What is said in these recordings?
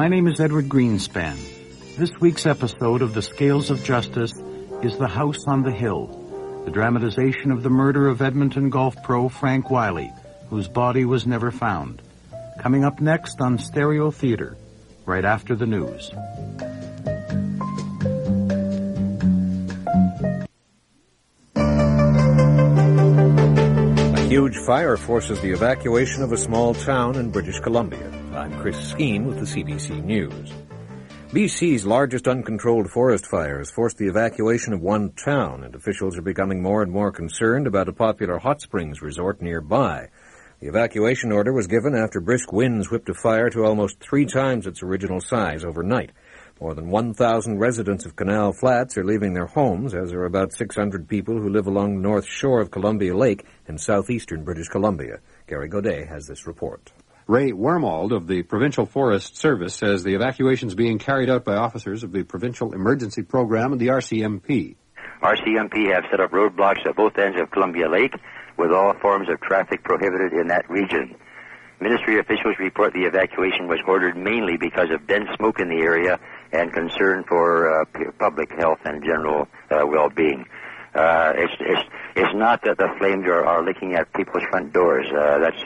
My name is Edward Greenspan. This week's episode of The Scales of Justice is The House on the Hill, the dramatization of the murder of Edmonton golf pro Frank Wiley, whose body was never found. Coming up next on Stereo Theater, right after the news. A huge fire forces the evacuation of a small town in British Columbia. I'm Chris Skeen with the CBC News. BC's largest uncontrolled forest fire has forced the evacuation of one town, and officials are becoming more and more concerned about a popular hot springs resort nearby. The evacuation order was given after brisk winds whipped a fire to almost 3 times its original size overnight. More than 1,000 residents of Canal Flats are leaving their homes, as are about 600 people who live along the north shore of Columbia Lake in southeastern British Columbia. Gary Godet has this report. Ray Wormald of the Provincial Forest Service says the evacuation is being carried out by officers of the Provincial Emergency Program and the RCMP. RCMP have set up roadblocks at both ends of Columbia Lake, with all forms of traffic prohibited in that region. Ministry officials report the evacuation was ordered mainly because of dense smoke in the area and concern for public health and general well-being. It's not that the flames are licking at people's front doors. That's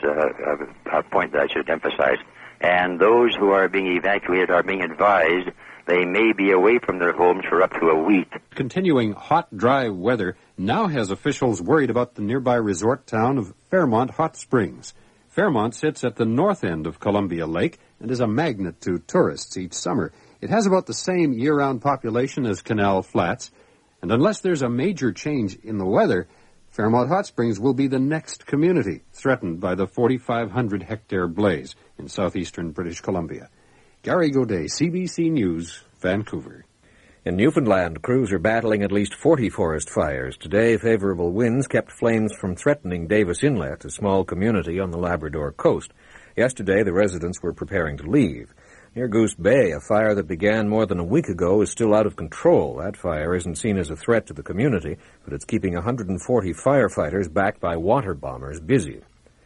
a point that I should emphasize. And those who are being evacuated are being advised they may be away from their homes for up to a week. Continuing hot, dry weather now has officials worried about the nearby resort town of Fairmont Hot Springs. Fairmont sits at the north end of Columbia Lake and is a magnet to tourists each summer. It has about the same year-round population as Canal Flats, and unless there's a major change in the weather, Fairmont Hot Springs will be the next community threatened by the 4,500-hectare blaze in southeastern British Columbia. Gary Godet, CBC News, Vancouver. In Newfoundland, crews are battling at least 40 forest fires. Today, favorable winds kept flames from threatening Davis Inlet, a small community on the Labrador coast. Yesterday, the residents were preparing to leave. Near Goose Bay, a fire that began more than a week ago is still out of control. That fire isn't seen as a threat to the community, but it's keeping 140 firefighters backed by water bombers busy.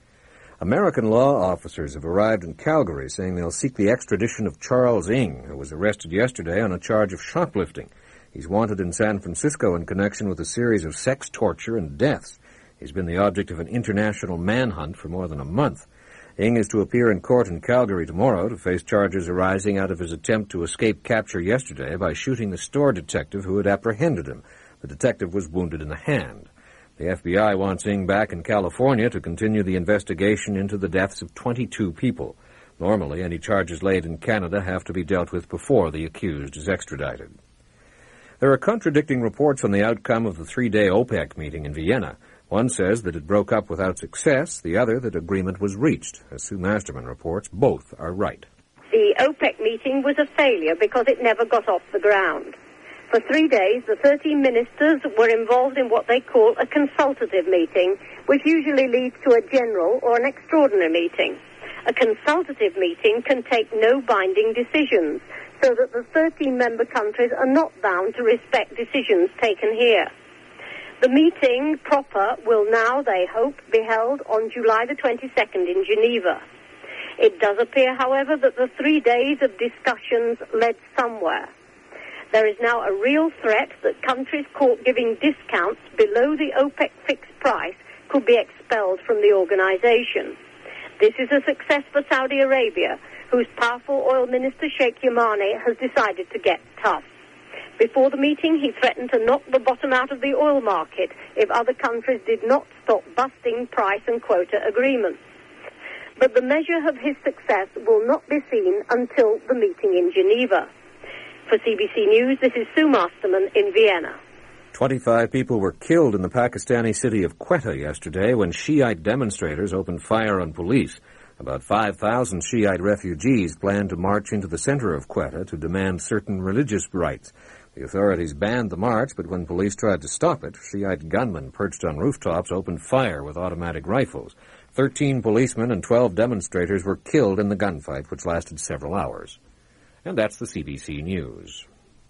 American law officers have arrived in Calgary saying they'll seek the extradition of Charles Ng, who was arrested yesterday on a charge of shoplifting. He's wanted in San Francisco in connection with a series of sex torture and deaths. He's been the object of an international manhunt for more than a month. Ng is to appear in court in Calgary tomorrow to face charges arising out of his attempt to escape capture yesterday by shooting the store detective who had apprehended him. The detective was wounded in the hand. The FBI wants Ng back in California to continue the investigation into the deaths of 22 people. Normally, any charges laid in Canada have to be dealt with before the accused is extradited. There are contradicting reports on the outcome of the 3-day OPEC meeting in Vienna. One says that it broke up without success, the other that agreement was reached. As Sue Masterman reports, both are right. The OPEC meeting was a failure because it never got off the ground. For 3 days, the 13 ministers were involved in what they call a consultative meeting, which usually leads to a general or an extraordinary meeting. A consultative meeting can take no binding decisions, so that the 13 member countries are not bound to respect decisions taken here. The meeting proper will now, they hope, be held on July the 22nd in Geneva. It does appear, however, that the 3 days of discussions led somewhere. There is now a real threat that countries caught giving discounts below the OPEC fixed price could be expelled from the organization. This is a success for Saudi Arabia, whose powerful oil minister Sheikh Yamani has decided to get tough. Before the meeting, he threatened to knock the bottom out of the oil market if other countries did not stop busting price and quota agreements. But the measure of his success will not be seen until the meeting in Geneva. For CBC News, this is Sue Masterman in Vienna. 25 people were killed in the Pakistani city of Quetta yesterday when Shiite demonstrators opened fire on police. About 5,000 Shiite refugees planned to march into the center of Quetta to demand certain religious rights. The authorities banned the march, but when police tried to stop it, Shiite gunmen perched on rooftops opened fire with automatic rifles. 13 policemen and 12 demonstrators were killed in the gunfight, which lasted several hours. And that's the CBC News.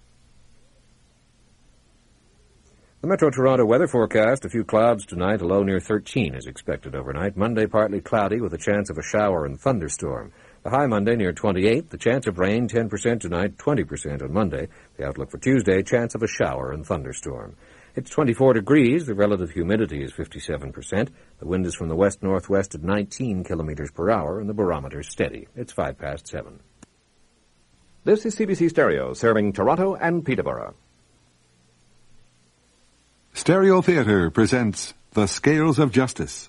The Metro Toronto weather forecast, a few clouds tonight, a low near 13 is expected overnight. Monday, partly cloudy with a chance of a shower and thunderstorm. The high Monday near 28. The chance of rain 10% tonight, 20% on Monday. The outlook for Tuesday, chance of a shower and thunderstorm. It's 24 degrees. The relative humidity is 57%. The wind is from the west-northwest at 19 kilometers per hour, and the barometer is steady. It's 7:05. This is CBC Stereo, serving Toronto and Peterborough. Stereo Theatre presents The Scales of Justice.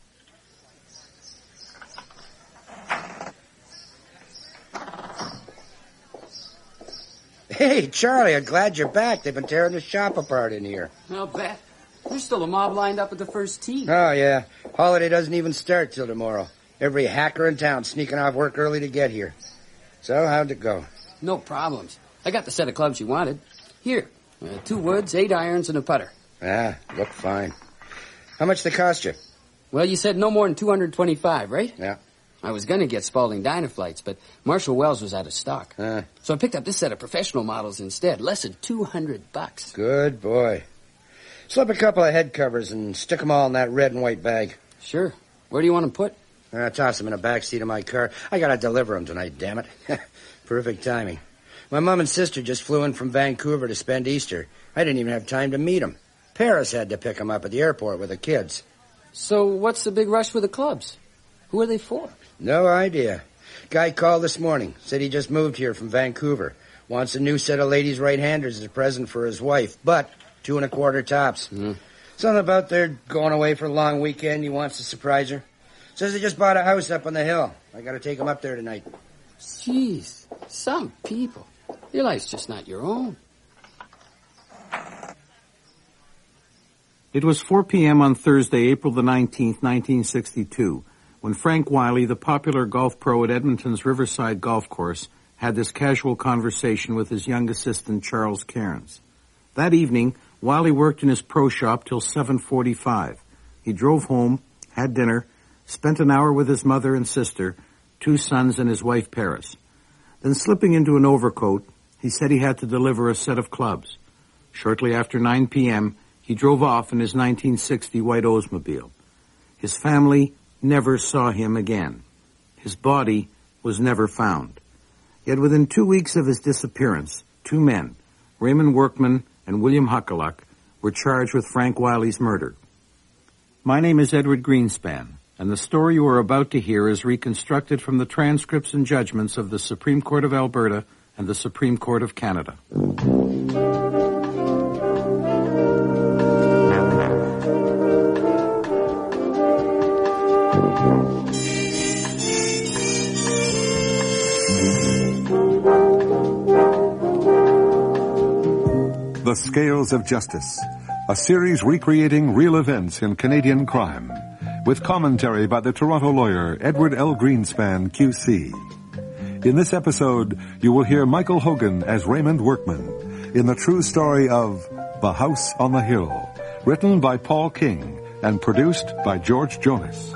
Hey, Charlie, I'm glad you're back. They've been tearing the shop apart in here. I'll bet. There's still a mob lined up at the first tee. Oh, yeah. Holiday doesn't even start till tomorrow. Every hacker in town sneaking off work early to get here. So, how'd it go? No problems. I got the set of clubs you wanted. Here, 2 woods, 8 irons, and a putter. Ah, look fine. How much they cost you? Well, you said no more than $225, right? Yeah. I was going to get Spalding Dynaflights, but Marshall Wells was out of stock. So I picked up this set of professional models instead. Less than $200. Good boy. Slip a couple of head covers and stick them all in that red and white bag. Sure. Where do you want them put? Toss them in the back seat of my car. I gotta deliver them tonight, damn it. Perfect timing. My mom and sister just flew in from Vancouver to spend Easter. I didn't even have time to meet them. Paris had to pick them up at the airport with the kids. So what's the big rush with the clubs? Who are they for? No idea. Guy called this morning. Said he just moved here from Vancouver. Wants a new set of ladies' right-handers as a present for his wife, but 2 1/4 tops. Something about they're going away for a long weekend. He wants to surprise her. Says they just bought a house up on the hill. I gotta take him up there tonight. Jeez, some people. Your life's just not your own. It was 4 p.m. on Thursday, April the 19th, 1962, when Frank Wiley, the popular golf pro at Edmonton's Riverside Golf Course, had this casual conversation with his young assistant, Charles Cairns. That evening, Wiley worked in his pro shop till 7:45. He drove home, had dinner, spent an hour with his mother and sister, 2 sons and his wife Paris. Then slipping into an overcoat, he said he had to deliver a set of clubs. Shortly after 9 p.m., he drove off in his 1960 white Oldsmobile. His family never saw him again. His body was never found. Yet within 2 weeks of his disappearance, 2 men, Raymond Workman and William Huckaluck, were charged with Frank Wiley's murder. My name is Edward Greenspan, and the story you are about to hear is reconstructed from the transcripts and judgments of the Supreme Court of Alberta and the Supreme Court of Canada. The Scales of Justice, a series recreating real events in Canadian crime, with commentary by the Toronto lawyer Edward L. Greenspan, QC. In this episode, you will hear Michael Hogan as Raymond Workman in the true story of The House on the Hill, written by Paul King and produced by George Jonas.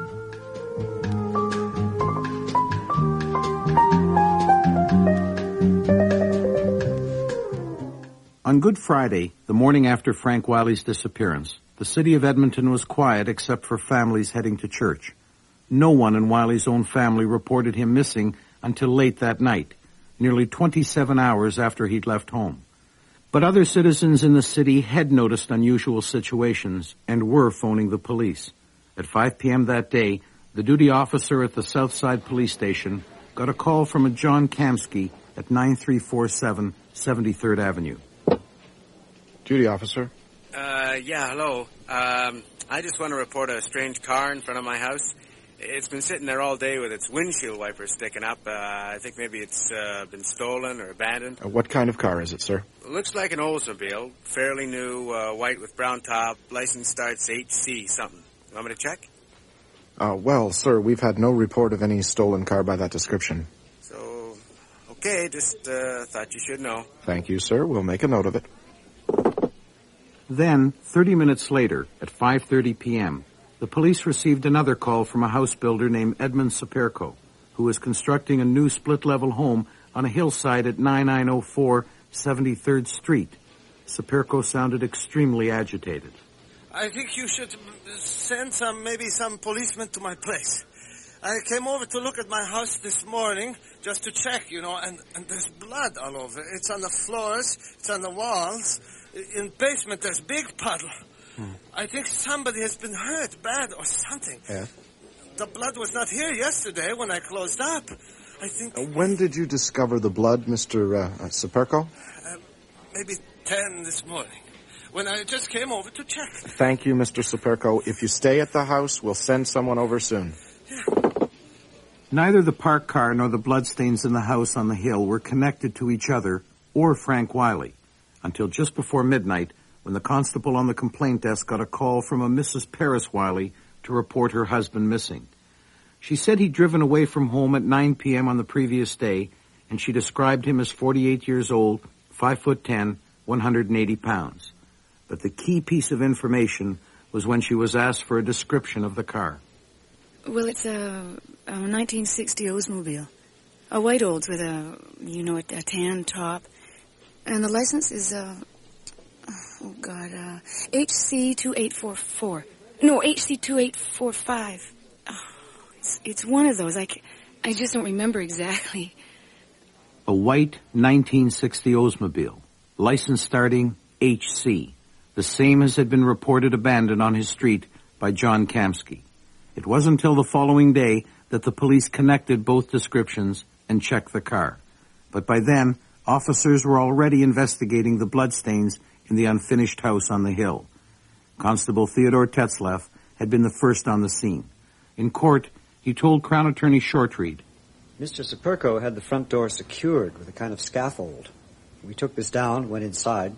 On Good Friday, the morning after Frank Wiley's disappearance, the city of Edmonton was quiet except for families heading to church. No one in Wiley's own family reported him missing until late that night, nearly 27 hours after he'd left home. But other citizens in the city had noticed unusual situations and were phoning the police. At 5 p.m. that day, the duty officer at the Southside Police Station got a call from a John Kamsky at 9347 73rd Avenue. Duty officer. Yeah, hello. I just want to report a strange car in front of my house. It's been sitting there all day with its windshield wipers sticking up. I think maybe it's been stolen or abandoned. What kind of car is it, sir? It looks like an Oldsmobile, fairly new, white with brown top. License starts HC something. Want me to check? Well, sir, we've had no report of any stolen car by that description. So, okay, just thought you should know. Thank you, sir. We'll make a note of it. Then, 30 minutes later, at 5:30 p.m., the police received another call from a house builder named Edmund Saperko, who was constructing a new split-level home on a hillside at 9904 73rd Street. Saperko sounded extremely agitated. I think you should send some policemen to my place. I came over to look at my house this morning just to check, and there's blood all over. It's on the floors, it's on the walls. In the basement, there's big puddle. I think somebody has been hurt bad or something. Yeah? The blood was not here yesterday when I closed up. I think... When did you discover the blood, Mr. Saperko? Maybe 10 this morning, when I just came over to check. Thank you, Mr. Saperko. If you stay at the house, we'll send someone over soon. Neither the parked car nor the bloodstains in the house on the hill were connected to each other or Frank Wiley until just before midnight, when the constable on the complaint desk got a call from a Mrs. Paris Wiley to report her husband missing. She said he'd driven away from home at 9 p.m. on the previous day, and she described him as 48 years old, 5'10", 180 pounds. But the key piece of information was when she was asked for a description of the car. Well, it's a 1960 Oldsmobile. A white Olds with a tan top. And the license is, HC2844. No, HC2845. Oh, it's one of those. I just don't remember exactly. A white 1960 Oldsmobile. License starting HC. The same as had been reported abandoned on his street by John Kamsky. It wasn't until the following day that the police connected both descriptions and checked the car. But by then, officers were already investigating the bloodstains in the unfinished house on the hill. Constable Theodore Tetzlaff had been the first on the scene. In court, he told Crown Attorney Shortreed, Mr. Saperko had the front door secured with a kind of scaffold. We took this down, went inside.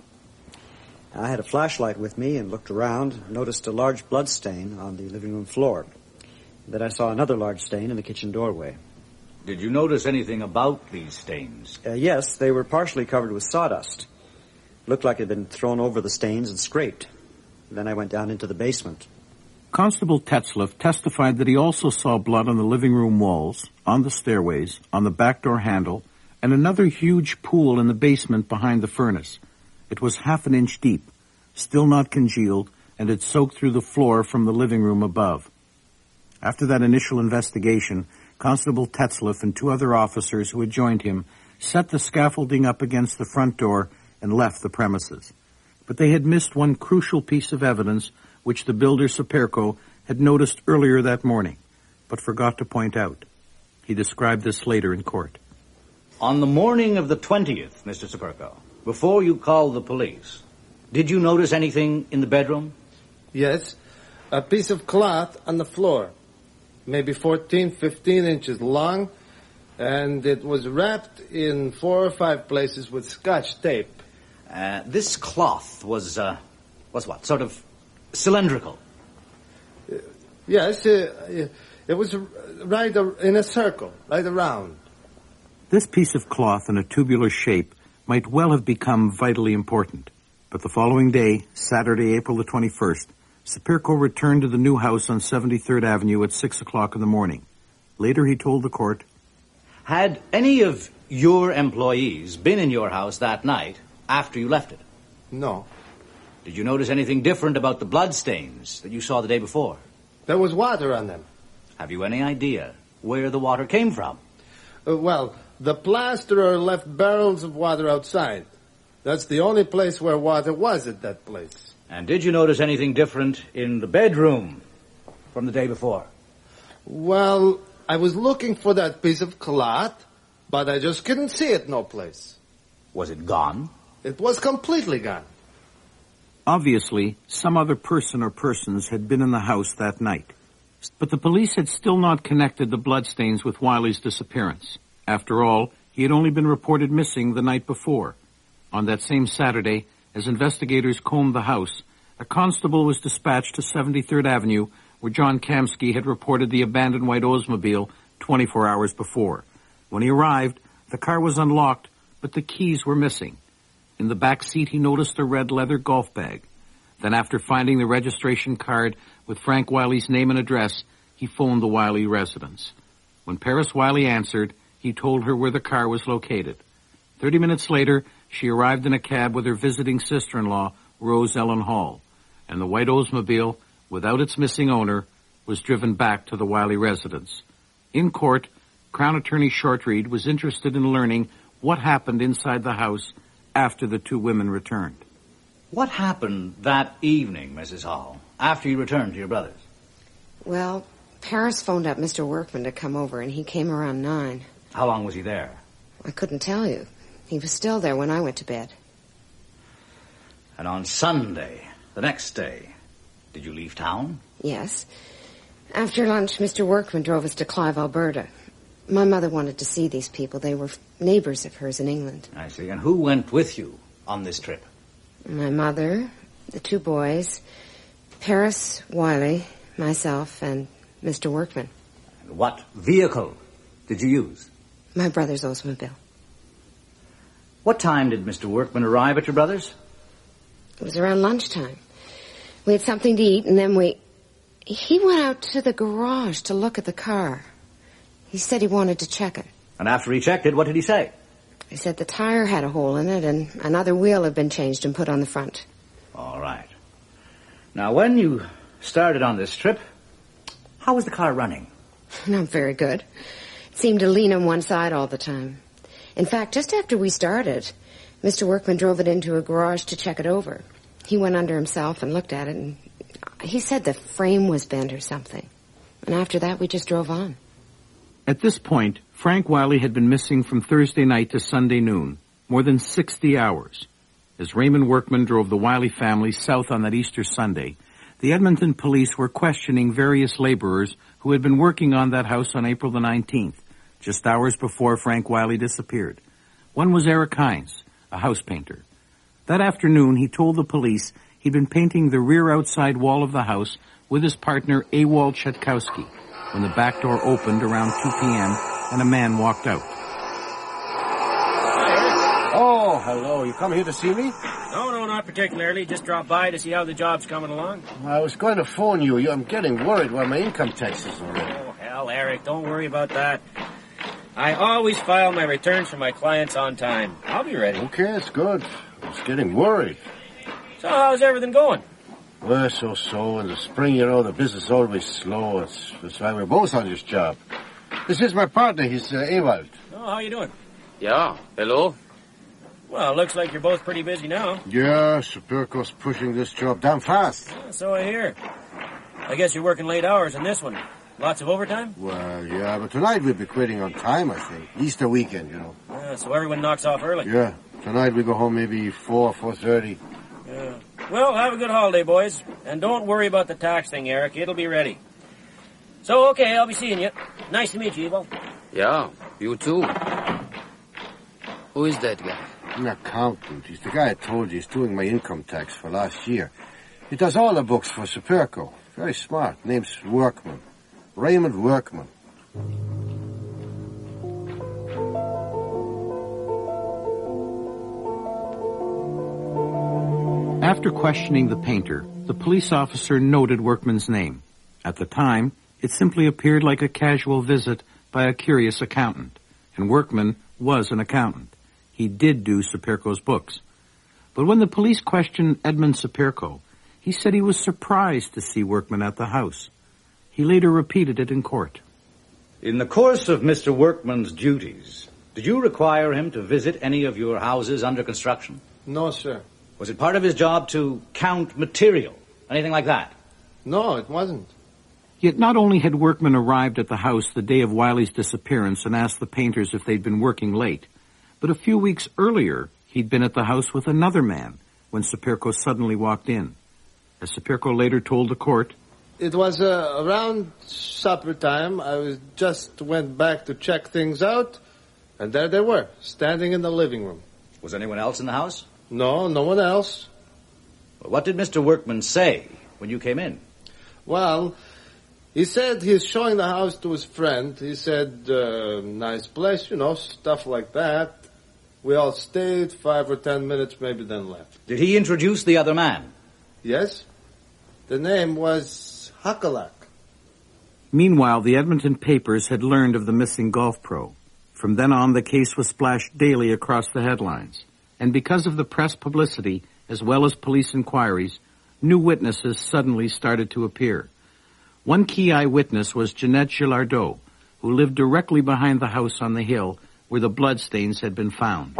I had a flashlight with me and looked around, noticed a large blood stain on the living room floor. Then I saw another large stain in the kitchen doorway. Did you notice anything about these stains? Yes, they were partially covered with sawdust. Looked like it had been thrown over the stains and scraped. Then I went down into the basement. Constable Tetzlaff testified that he also saw blood on the living room walls, on the stairways, on the back door handle, and another huge pool in the basement behind the furnace. It was half an inch deep, still not congealed, and had soaked through the floor from the living room above. After that initial investigation, Constable Tetzlaff and 2 other officers who had joined him set the scaffolding up against the front door and left the premises. But they had missed one crucial piece of evidence which the builder Saperko had noticed earlier that morning, but forgot to point out. He described this later in court. On the morning of the 20th, Mr. Saperko, before you called the police, did you notice anything in the bedroom? Yes, a piece of cloth on the floor, maybe 15 inches long, and it was wrapped in 4 or 5 places with Scotch tape. This cloth was what, sort of cylindrical? Yes, it was right in a circle, right around. This piece of cloth in a tubular shape might well have become vitally important. But the following day, Saturday, April the 21st, Saperko returned to the new house on 73rd Avenue at 6 o'clock in the morning. Later he told the court, Had any of your employees been in your house that night after you left it? No. Did you notice anything different about the bloodstains that you saw the day before? There was water on them. Have you any idea where the water came from? Well, the plasterer left barrels of water outside. That's the only place where water was at that place. And did you notice anything different in the bedroom from the day before? Well, I was looking for that piece of cloth, but I just couldn't see it no place. Was it gone? It was completely gone. Obviously, some other person or persons had been in the house that night. But the police had still not connected the bloodstains with Wiley's disappearance. After all, he had only been reported missing the night before. On that same Saturday, as investigators combed the house, a constable was dispatched to 73rd Avenue, where John Kamsky had reported the abandoned white Oldsmobile 24 hours before. When he arrived, the car was unlocked, but the keys were missing. In the back seat, he noticed a red leather golf bag. Then, after finding the registration card with Frank Wiley's name and address, he phoned the Wiley residence. When Paris Wiley answered, he told her where the car was located. 30 minutes later, she arrived in a cab with her visiting sister-in-law, Rose Ellen Hall, and the white Oldsmobile, without its missing owner, was driven back to the Wiley residence. In court, Crown Attorney Shortreed was interested in learning what happened inside the house after the two women returned. What happened that evening, Mrs. Hall, after you returned to your brothers? Well, Paris phoned up Mr. Workman to come over, and he came around 9. How long was he there? I couldn't tell you. He was still there when I went to bed. And on Sunday, the next day, did you leave town? Yes. After lunch, Mr. Workman drove us to Clive, Alberta. My mother wanted to see these people. They were neighbors of hers in England. I see. And who went with you on this trip? My mother, the two boys, Paris, Wiley, myself, and Mr. Workman. And what vehicle did you use? My brother's Oldsmobile. What time did Mr. Workman arrive at your brother's? It was around lunchtime. We had something to eat, and then he went out to the garage to look at the car. He said he wanted to check it. And after he checked it, what did he say? He said the tire had a hole in it, and another wheel had been changed and put on the front. All right. Now, when you started on this trip, how was the car running? Not very good. It seemed to lean on one side all the time. In fact, just after we started, Mr. Workman drove it into a garage to check it over. He went under himself and looked at it, and he said the frame was bent or something. And after that, we just drove on. At this point, Frank Wiley had been missing from Thursday night to Sunday noon, more than 60 hours. As Raymond Workman drove the Wiley family south on that Easter Sunday, the Edmonton police were questioning various laborers who had been working on that house on April the 19th, just hours before Frank Wiley disappeared. One was Eric Hines, a house painter. That afternoon, he told the police he'd been painting the rear outside wall of the house with his partner, Ewald Chetkowski, when the back door opened around 2 p.m. and a man walked out. Oh, hello. You come here to see me? No, not particularly. Just dropped by to see how the job's coming along. I was going to phone you. I'm getting worried about my income taxes already. Oh, hell, Eric, don't worry about that. I always file my returns for my clients on time. I'll be ready. Okay, it's good. I was getting worried. So how's everything going? Well, so. In the spring, the business is always slow. That's why we're both on this job. This is my partner. He's Ewald. Oh, how you doing? Yeah, hello. Well, looks like you're both pretty busy now. Yeah, Superco's pushing this job damn fast. Yeah, so I hear. I guess you're working late hours in this one. Lots of overtime? Well, yeah, but tonight we'll be quitting on time, I think. Easter weekend, Yeah, so everyone knocks off early. Yeah, tonight we go home maybe 4:30. Yeah. Well, have a good holiday, boys. And don't worry about the tax thing, Eric. It'll be ready. So, okay, I'll be seeing you. Nice to meet you, Evo. Yeah, you too. Who is that guy? An accountant. He's the guy I told you. He's doing my income tax for last year. He does all the books for Superco. Very smart. Name's Workman. Raymond Workman. After questioning the painter, the police officer noted Workman's name. At the time, it simply appeared like a casual visit by a curious accountant, and Workman was an accountant. He did do Superco's books. But when the police questioned Edmund Superco, he said he was surprised to see Workman at the house. He later repeated it in court. In the course of Mr. Workman's duties, did you require him to visit any of your houses under construction? No, sir. Was it part of his job to count material? Anything like that? No, it wasn't. Yet not only had Workman arrived at the house the day of Wiley's disappearance and asked the painters if they'd been working late, but a few weeks earlier, he'd been at the house with another man when Superco suddenly walked in. As Superco later told the court, it was around supper time. I just went back to check things out, and there they were, standing in the living room. Was anyone else in the house? No, no one else. Well, what did Mr. Workman say when you came in? Well, he said he's showing the house to his friend. He said, nice place, stuff like that. We all stayed 5 or 10 minutes, maybe then left. Did he introduce the other man? Yes. The name was Hakalak. Meanwhile, the Edmonton papers had learned of the missing golf pro. From then on, the case was splashed daily across the headlines. And because of the press publicity, as well as police inquiries, new witnesses suddenly started to appear. One key eyewitness was Jeanette Gillardot, who lived directly behind the house on the hill where the bloodstains had been found.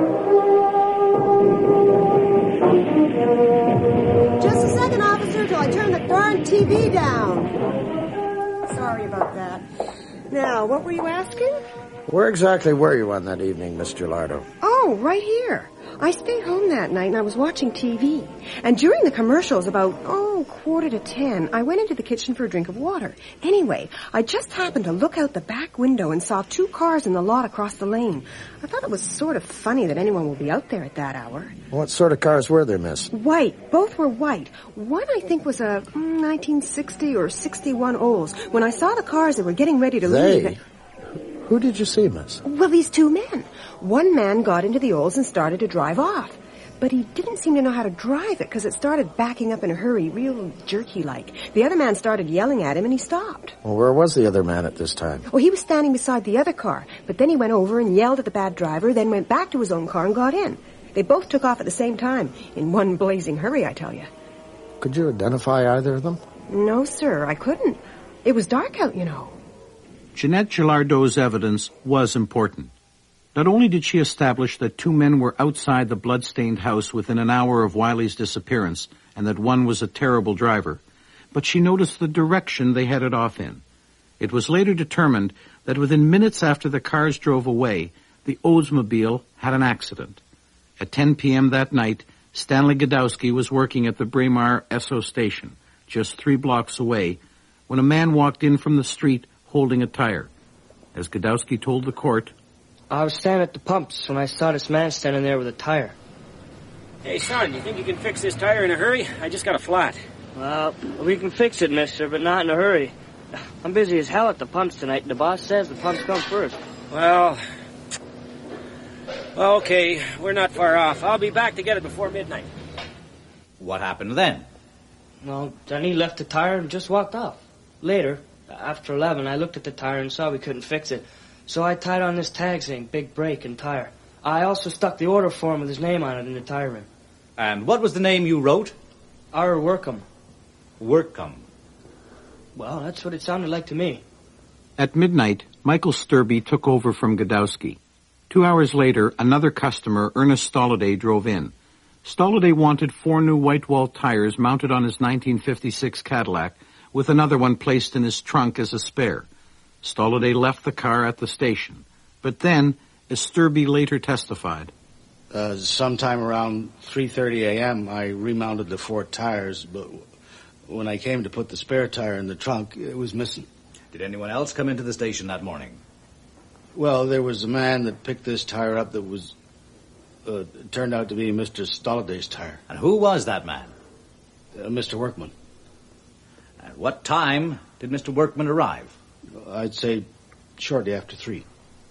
Just a second, officer, till I turn the darn TV down. Sorry about that. Now, what were you asking? Where exactly were you on that evening, Miss Gilardo? Oh, right here. I stayed home that night and I was watching TV. And during the commercials, about, 9:45, I went into the kitchen for a drink of water. Anyway, I just happened to look out the back window and saw 2 cars in the lot across the lane. I thought it was sort of funny that anyone would be out there at that hour. What sort of cars were there, miss? White. Both were white. One, I think, was a 1960 or 61 Olds. When I saw the cars, they were getting ready to leave. Who did you see, miss? Well, these 2 men. One man got into the Olds and started to drive off. But he didn't seem to know how to drive it because it started backing up in a hurry, real jerky-like. The other man started yelling at him and he stopped. Well, where was the other man at this time? Well, he was standing beside the other car. But then he went over and yelled at the bad driver, then went back to his own car and got in. They both took off at the same time, in one blazing hurry, I tell you. Could you identify either of them? No, sir, I couldn't. It was dark out, you know. Jeanette Gilardo's evidence was important. Not only did she establish that 2 men were outside the blood-stained house within an hour of Wiley's disappearance and that one was a terrible driver, but she noticed the direction they headed off in. It was later determined that within minutes after the cars drove away, the Oldsmobile had an accident. At 10 p.m. that night, Stanley Godowski was working at the Braemar Esso station, just 3 blocks away, when a man walked in from the street holding a tire. As Godowski told the court, I was standing at the pumps when I saw this man standing there with a tire. Hey, son, you think you can fix this tire in a hurry? I just got a flat. Well, we can fix it, mister, but not in a hurry. I'm busy as hell at the pumps tonight, and the boss says the pumps come first. Well, okay, we're not far off. I'll be back to get it before midnight. What happened then? Well, then he left the tire and just walked off. Later, after 11, I looked at the tire and saw we couldn't fix it. So I tied on this tag saying big brake and tire. I also stuck the order form with his name on it in the tire rim. And what was the name you wrote? R. Workham. Workham. Well, that's what it sounded like to me. At midnight, Michael Sturby took over from Godowski. 2 hours later, another customer, Ernest Stolliday, drove in. Stolliday wanted 4 new white-wall tires mounted on his 1956 Cadillac, with another one placed in his trunk as a spare. Stolliday left the car at the station. But then, as Sturby later testified, sometime around 3:30 a.m., I remounted the 4 tires, but when I came to put the spare tire in the trunk, it was missing. Did anyone else come into the station that morning? Well, there was a man that picked this tire up that was, turned out to be Mr. Stolliday's tire. And who was that man? Mr. Workman. At what time did Mr. Workman arrive? I'd say shortly after 3.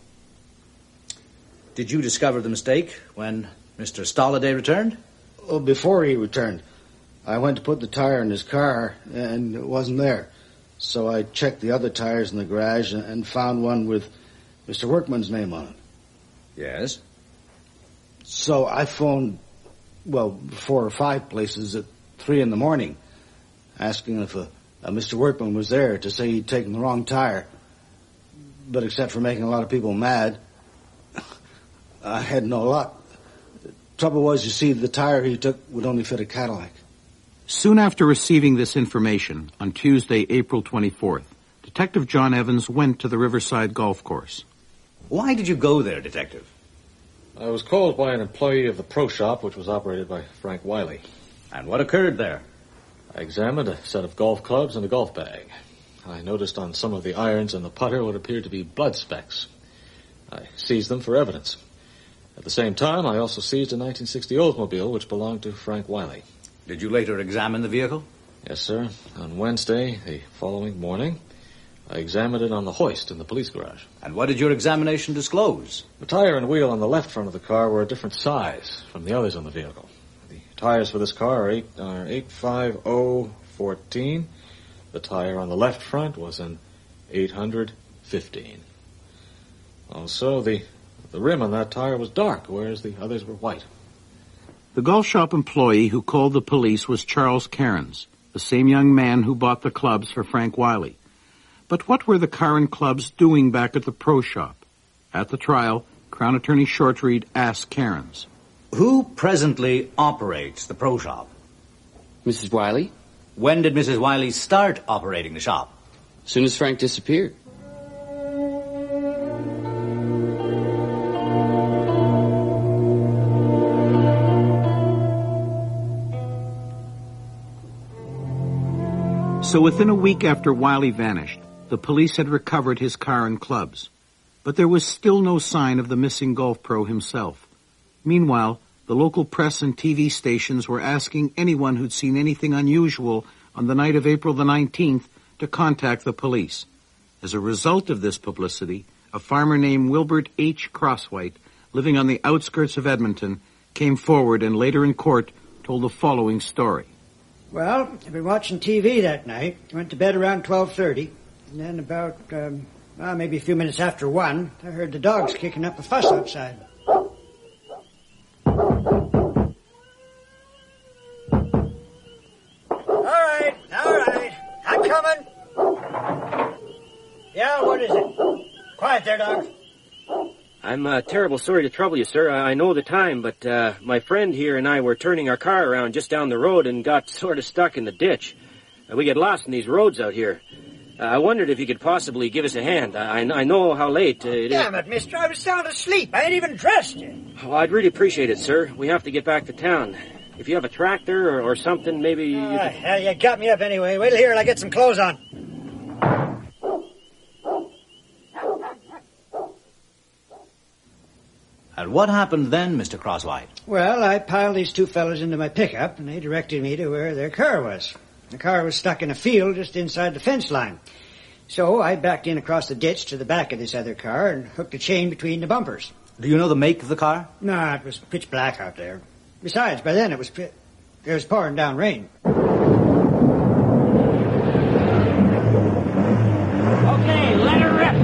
Did you discover the mistake when Mr. Stolliday returned? Oh, before he returned. I went to put the tire in his car, and it wasn't there. So I checked the other tires in the garage and found one with Mr. Workman's name on it. Yes? So I phoned, 4 or 5 places at 3 in the morning, asking if Mr. Workman was there to say he'd taken the wrong tire. But except for making a lot of people mad, I had no luck. Trouble was, you see, the tire he took would only fit a Cadillac. Soon after receiving this information, on Tuesday, April 24th, Detective John Evans went to the Riverside Golf Course. Why did you go there, Detective? I was called by an employee of the pro shop, which was operated by Frank Wiley. And what occurred there? I examined a set of golf clubs and a golf bag. I noticed on some of the irons and the putter what appeared to be blood specks. I seized them for evidence. At the same time, I also seized a 1960 Oldsmobile, which belonged to Frank Wiley. Did you later examine the vehicle? Yes, sir. On Wednesday, the following morning, I examined it on the hoist in the police garage. And what did your examination discose? The tire and wheel on the left front of the car were a different size from the others on the vehicle. The tires for this car are 850-14. The tire on the left front was an 815. Also, the rim on that tire was dark, whereas the others were white. The golf shop employee who called the police was Charles Cairns, the same young man who bought the clubs for Frank Wiley. But what were the car and clubs doing back at the pro shop? At the trial, Crown Attorney Shortreed asked Cairns. Who presently operates the pro shop? Mrs. Wiley. When did Mrs. Wiley start operating the shop? As soon as Frank disappeared. So within a week after Wiley vanished, the police had recovered his car and clubs. But there was still no sign of the missing golf pro himself. Meanwhile, the local press and TV stations were asking anyone who'd seen anything unusual on the night of April the 19th to contact the police. As a result of this publicity, a farmer named Wilbert H. Crosswhite, living on the outskirts of Edmonton, came forward and later in court told the following story. Well, I've been watching TV that night. Went to bed around 12:30. And then about, maybe a few minutes after 1, I heard the dogs kicking up a fuss outside. All right. I'm coming. Yeah, what is it? Quiet there, dogs. I'm terrible sorry to trouble you, sir. I know the time, but my friend here and I were turning our car around just down the road and got sort of stuck in the ditch. We get lost in these roads out here. I wondered if you could possibly give us a hand. I know how late it is. Damn it, mister. I was sound asleep. I ain't even dressed yet. Oh, I'd really appreciate it, sir. We have to get back to town. If you have a tractor or something, maybe you could... Hell, you got me up anyway. Wait till here till I get some clothes on. And what happened then, Mr. Crosswhite? Well, I piled these two fellas into my pickup, and they directed me to where their car was. The car was stuck in a field just inside the fence line. So I backed in across the ditch to the back of this other car and hooked a chain between the bumpers. Do you know the make of the car? No, it was pitch black out there. Besides, by then it was pouring down rain. Okay, let her rip.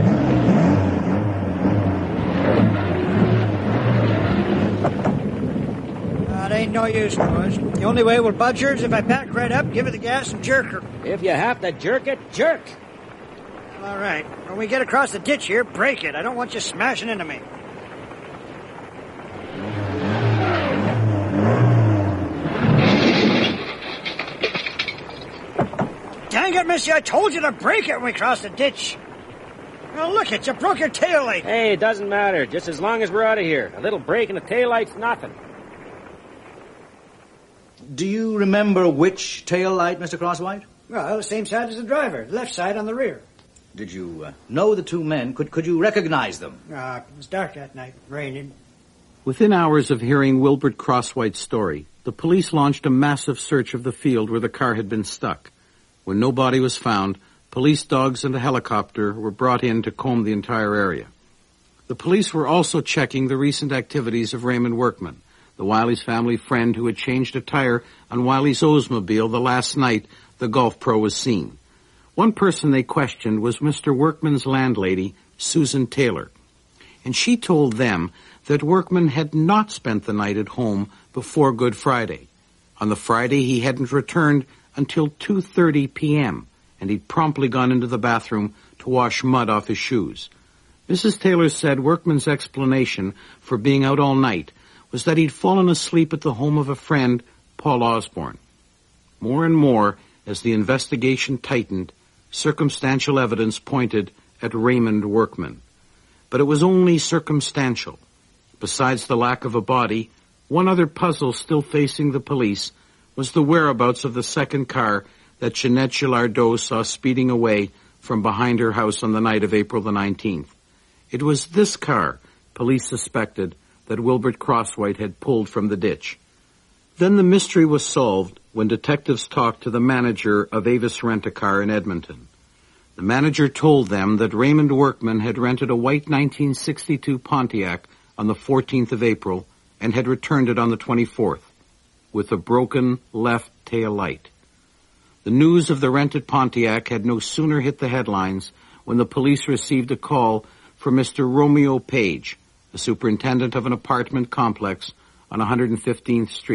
It ain't no use, boys. The only way we'll budge her is if I back right up, give her the gas, and jerk her. If you have to jerk it, jerk. All right. When we get across the ditch here, break it. I don't want you smashing into me. Dang it, Missy, I told you to break it when we cross the ditch. Now look it, you broke your tail light. Hey, it doesn't matter, just as long as we're out of here. A little break in the taillight's nothing. Do you remember which tail light, Mr. Crosswhite? Well, the same side as the driver, left side on the rear. Did you know the two men? Could you recognize them? It was dark that night, raining. Within hours of hearing Wilbert Crosswhite's story, the police launched a massive search of the field where the car had been stuck. When no body was found, police dogs and a helicopter were brought in to comb the entire area. The police were also checking the recent activities of Raymond Workman, the Wiley's family friend who had changed a tire on Wiley's Oldsmobile the last night the golf pro was seen. One person they questioned was Mr. Workman's landlady, Susan Taylor, and she told them that Workman had not spent the night at home before Good Friday. On the Friday, he hadn't returned until 2:30 p.m., and he'd promptly gone into the bathroom to wash mud off his shoes. Mrs. Taylor said Workman's explanation for being out all night was that he'd fallen asleep at the home of a friend, Paul Osborne. More and more, as the investigation tightened, circumstantial evidence pointed at Raymond Workman. But it was only circumstantial. Besides the lack of a body, one other puzzle still facing the police was the whereabouts of the second car that Jeanette Gillardeau saw speeding away from behind her house on the night of April the 19th. It was this car police suspected that Wilbert Crosswhite had pulled from the ditch. Then the mystery was solved when detectives talked to the manager of Avis Rent-A-Car in Edmonton. The manager told them that Raymond Workman had rented a white 1962 Pontiac on the 14th of April and had returned it on the 24th with a broken left tail light. The news of the rented Pontiac had no sooner hit the headlines when the police received a call from Mr. Romeo Page, the superintendent of an apartment complex on 115th Street, 115th Street, who said he had important information about the car.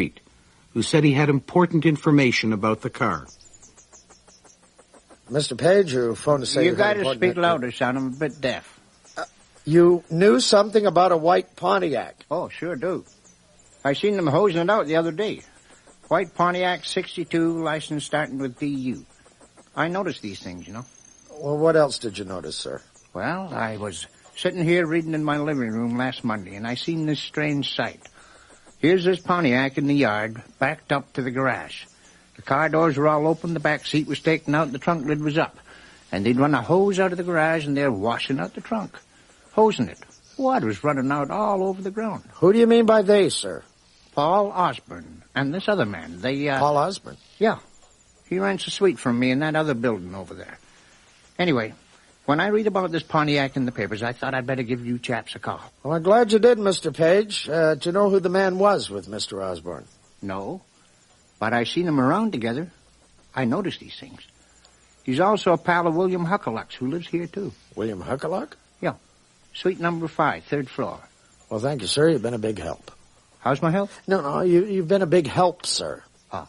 Mr. Page, you phoned to say you got to speak louder, son. I'm a bit deaf. You knew something about a white Pontiac? Oh, sure do. I seen them hosing it out the other day. White Pontiac, 62, license starting with DU. I noticed these things, you know. Well, what else did you notice, sir? Well, I was sitting here reading in my living room last Monday, and I seen this strange sight. Here's this Pontiac in the yard, backed up to the garage. The car doors were all open, the back seat was taken out, and the trunk lid was up. And they'd run a hose out of the garage, and they're washing out the trunk. Hosing it. Water was running out all over the ground. Who do you mean by they, sir? Paul Osborne and this other man. Paul Osborne? Yeah. He rents a suite from me in that other building over there. Anyway, when I read about this Pontiac in the papers, I thought I'd better give you chaps a call. Well, I'm glad you did, Mr. Page. Do you know who the man was with Mr. Osborne? No, but I seen them around together. I noticed these things. He's also a pal of William Huckleluck's, who lives here, too. William Huckleluck? Yeah. Suite number 5, 3rd floor. Well, thank you, sir. You've been a big help. How's my health? No, you've been a big help, sir. Ah.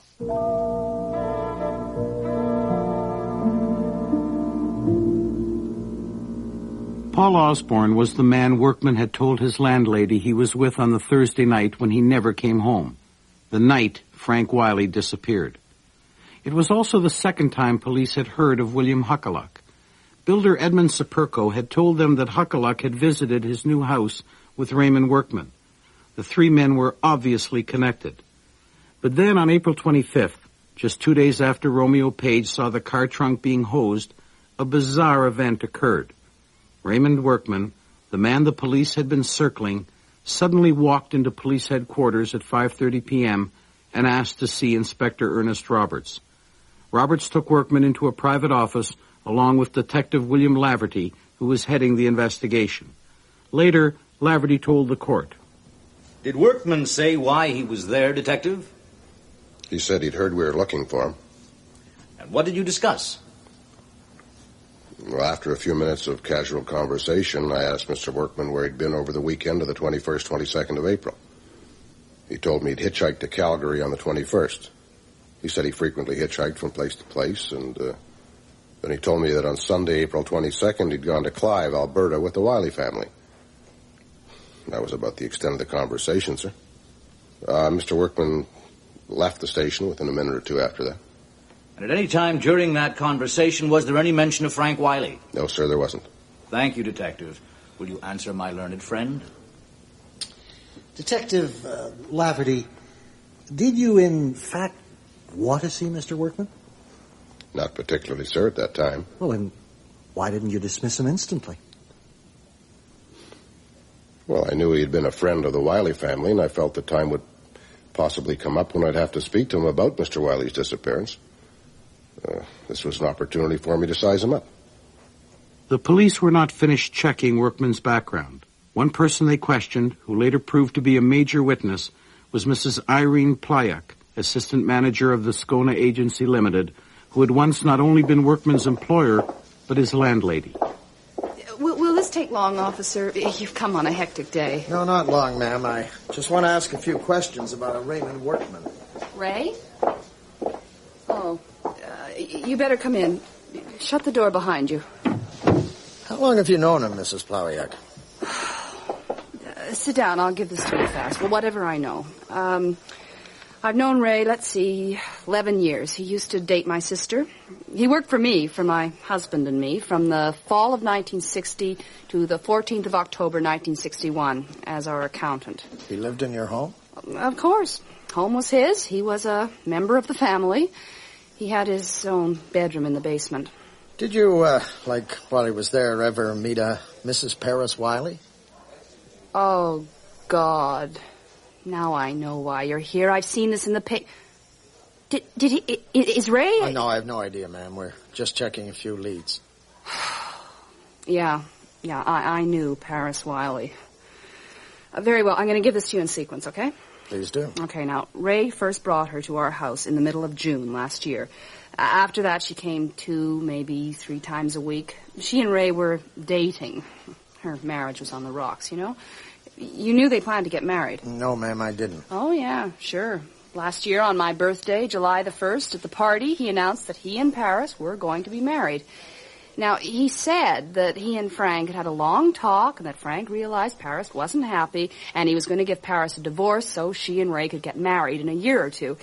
Paul Osborne was the man Workman had told his landlady he was with on the Thursday night when he never came home. The night Frank Wiley disappeared. It was also the second time police had heard of William Huckleluck. Builder Edmund Saperco had told them that Huckleluck had visited his new house with Raymond Workman. The three men were obviously connected. But then on April 25th, just 2 days after Romeo Page saw the car trunk being hosed, a bizarre event occurred. Raymond Workman, the man the police had been circling, suddenly walked into police headquarters at 5:30 p.m. and asked to see Inspector Ernest Roberts. Roberts took Workman into a private office along with Detective William Laverty, who was heading the investigation. Later, Laverty told the court. Did Workman say why he was there, Detective? He said he'd heard we were looking for him. And what did you discuss? Well, after a few minutes of casual conversation, I asked Mr. Workman where he'd been over the weekend of the 21st, 22nd of April. He told me he'd hitchhiked to Calgary on the 21st. He said he frequently hitchhiked from place to place, and then he told me that on Sunday, April 22nd, he'd gone to Clive, Alberta, with the Wiley family. That was about the extent of the conversation, sir. Mr. Workman left the station within a minute or two after that. And at any time during that conversation, was there any mention of Frank Wiley? No, sir, there wasn't. Thank you, Detective. Will you answer my learned friend? Detective Laverty, did you in fact want to see Mr. Workman? Not particularly, sir, at that time. Well, then why didn't you dismiss him instantly? Well, I knew he had been a friend of the Wiley family, and I felt the time would possibly come up when I'd have to speak to him about Mr. Wiley's disappearance. This was an opportunity for me to size him up. The police were not finished checking Workman's background. One person they questioned, who later proved to be a major witness, was Mrs. Irene Plyak, assistant manager of the Scona Agency Limited, who had once not only been Workman's employer, but his landlady. Will this take long, officer? You've come on a hectic day. No, not long, ma'am. I just want to ask a few questions about a Raymond Workman. Ray? Oh, you better come in. Shut the door behind you. How long have you known him, Mrs. Plyak? Sit down. I'll give this to you fast. Well, whatever I know. I've known Ray, 11 years. He used to date my sister. He worked for me, for my husband and me, from the fall of 1960 to the 14th of October, 1961, as our accountant. He lived in your home? Of course. Home was his. He was a member of the family. He had his own bedroom in the basement. Did you, while he was there, ever meet a Mrs. Paris Wiley? Oh, God. Now I know why you're here. I've seen this in the paper. Did he... Is Ray... Oh, no, I have no idea, ma'am. We're just checking a few leads. Yeah, I knew Paris Wiley. Very well, I'm going to give this to you in sequence, okay? Please do. Okay, now, Ray first brought her to our house in the middle of June last year. After that, she came 2, maybe 3 times a week. She and Ray were dating. Her marriage was on the rocks, you know? You knew they planned to get married. No, ma'am, I didn't. Oh, yeah, sure. Last year on my birthday, July the 1st, at the party, he announced that he and Paris were going to be married. Now, he said that he and Frank had had a long talk and that Frank realized Paris wasn't happy and he was going to give Paris a divorce so she and Ray could get married in a year or two.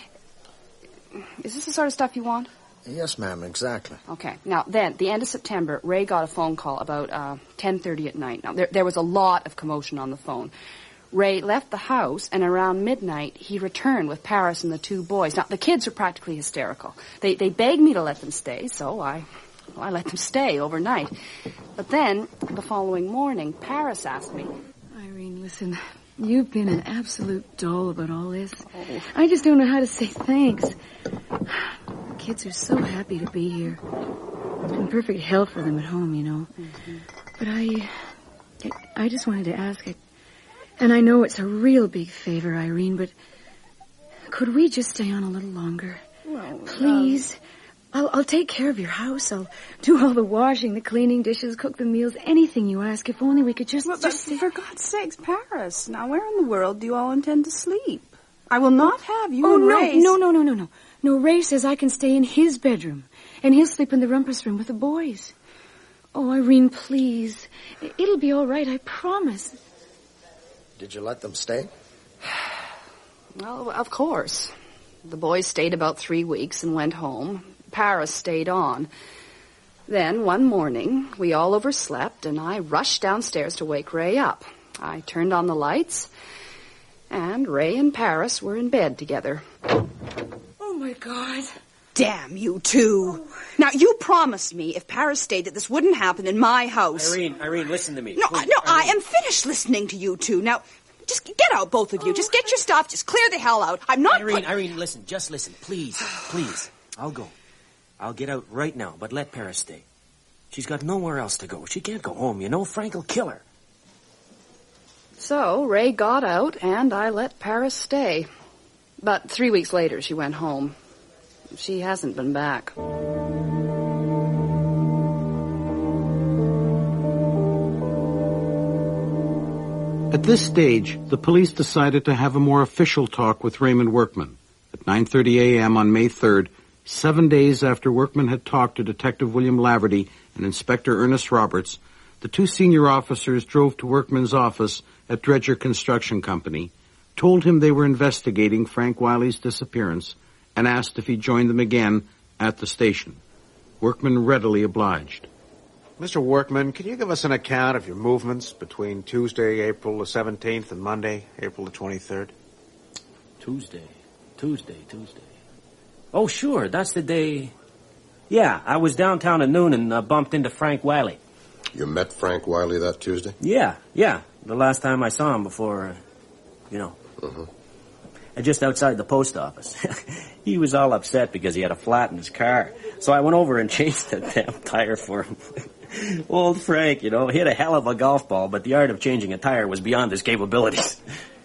Is this the sort of stuff you want? Yes, ma'am, exactly. Okay. Now, then, the end of September, Ray got a phone call about 10:30 at night. Now, there was a lot of commotion on the phone. Ray left the house, and around midnight, he returned with Paris and the two boys. Now, the kids were practically hysterical. They begged me to let them stay, so I let them stay overnight. But then, the following morning, Paris asked me... Irene, listen, you've been an absolute doll about all this. Oh. I just don't know how to say thanks. The kids are so happy to be here. It's been perfect hell for them at home, you know. Mm-hmm. But I just wanted to ask it. And I know it's a real big favor, Irene, but could we just stay on a little longer? Well, please. I'll take care of your house. I'll do all the washing, the cleaning, dishes, cook the meals, anything you ask. If only we could just... But for God's sakes, Paris, now where in the world do you all intend to sleep? I will not have you and Ray... No. No, Ray says I can stay in his bedroom, and he'll sleep in the rumpus room with the boys. Oh, Irene, please. It'll be all right, I promise. Did you let them stay? Well, of course. The boys stayed about 3 weeks and went home. Paris stayed on. Then, one morning, we all overslept, and I rushed downstairs to wake Ray up. I turned on the lights, and Ray and Paris were in bed together. Oh, my God. Damn you two. Oh. Now, you promised me if Paris stayed that this wouldn't happen in my house. Irene, listen to me. No, I am finished listening to you two. Now, just get out, both of you. Just get your stuff. Just clear the hell out. I'm not... Irene, listen. Just listen. Please. I'll go. I'll get out right now, but let Paris stay. She's got nowhere else to go. She can't go home, you know. Frank will kill her. So, Ray got out, and I let Paris stay. But 3 weeks later, she went home. She hasn't been back. At this stage, the police decided to have a more official talk with Raymond Workman. At 9:30 a.m. on May 3rd, 7 days after Workman had talked to Detective William Laverty and Inspector Ernest Roberts, the two senior officers drove to Workman's office at Dredger Construction Company, told him they were investigating Frank Wiley's disappearance, and asked if he'd join them again at the station. Workman readily obliged. Mr. Workman, can you give us an account of your movements between Tuesday, April the 17th, and Monday, April the 23rd? Tuesday. Oh, sure, that's the day... Yeah, I was downtown at noon and bumped into Frank Wiley. You met Frank Wiley that Tuesday? Yeah. The last time I saw him before, just outside the post office. He was all upset because he had a flat in his car. So I went over and changed the damn tire for him. Old Frank, he hit a hell of a golf ball, but the art of changing a tire was beyond his capabilities.